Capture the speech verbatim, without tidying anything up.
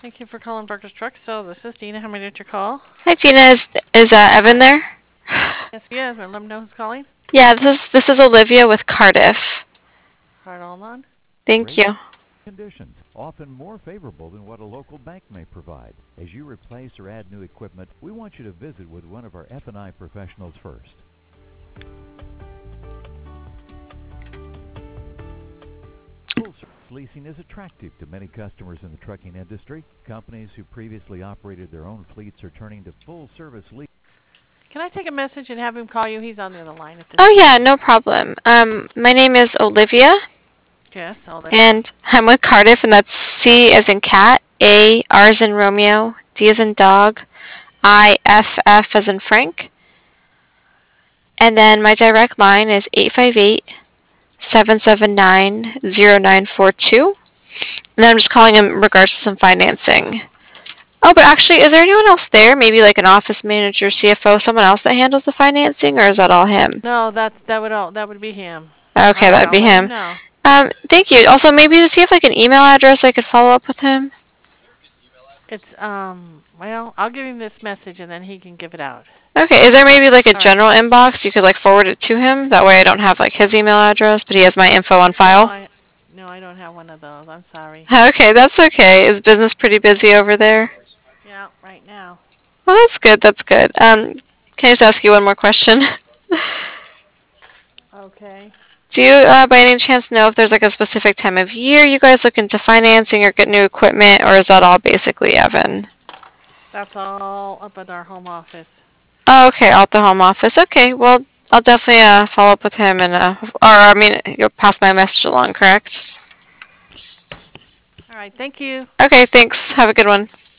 Thank you for calling Barker's Truck Sale. This is Dina. How may I direct your call? Hi, Gina. Is is uh, Evan there? Yes, yes. Let him know who's calling. Yeah, this is this is Olivia with Cardiff. Card all on. Thank you. Conditions, often more favorable than what a local bank may provide. As you replace or add new equipment, we want you to visit with one of our F and I professionals first. Full-service leasing is attractive to many customers in the trucking industry. Companies who previously operated their own fleets are turning to full-service leasing. Can I take a message and have him call you? He's on the other line at this Oh time. yeah, no problem. Um, my name is Olivia, Yes, Olivia. and I'm with Cardiff, and that's C as in cat, A, R as in Romeo, D as in dog, I, F, F as in Frank. And then my direct line is eight five eight, seven seven nine, zero nine four two. And then I'm just calling in regards to some financing. Oh, but actually, is there anyone else there? Maybe like an office manager, C F O, someone else that handles the financing, or is that all him? No, that that would all that would be him. All Okay, right, that'd I'll be let him him. know. Um, thank you. Also, maybe to see if like an email address I could follow up with him. It's um. Well, I'll give him this message and then he can give it out. Okay, is there maybe like a All right. general inbox you could like forward it to him? That way I don't have like his email address, but he has my info on No, file. I no, I don't have one of those. I'm sorry. Okay, that's okay. Is business pretty busy over there? Yeah, right now. Well, that's good. That's good. Um, can I just ask you one more question? Okay. Do you, uh, by any chance, know if there's like a specific time of year you guys look into financing or get new equipment, or is that all basically Evan? That's all up at our home office. Oh, okay, out the home office. Okay, well, I'll definitely uh, follow up with him and, uh, or I mean, you'll pass my message along, correct? All right. Thank you. Okay, thanks. Have a good one.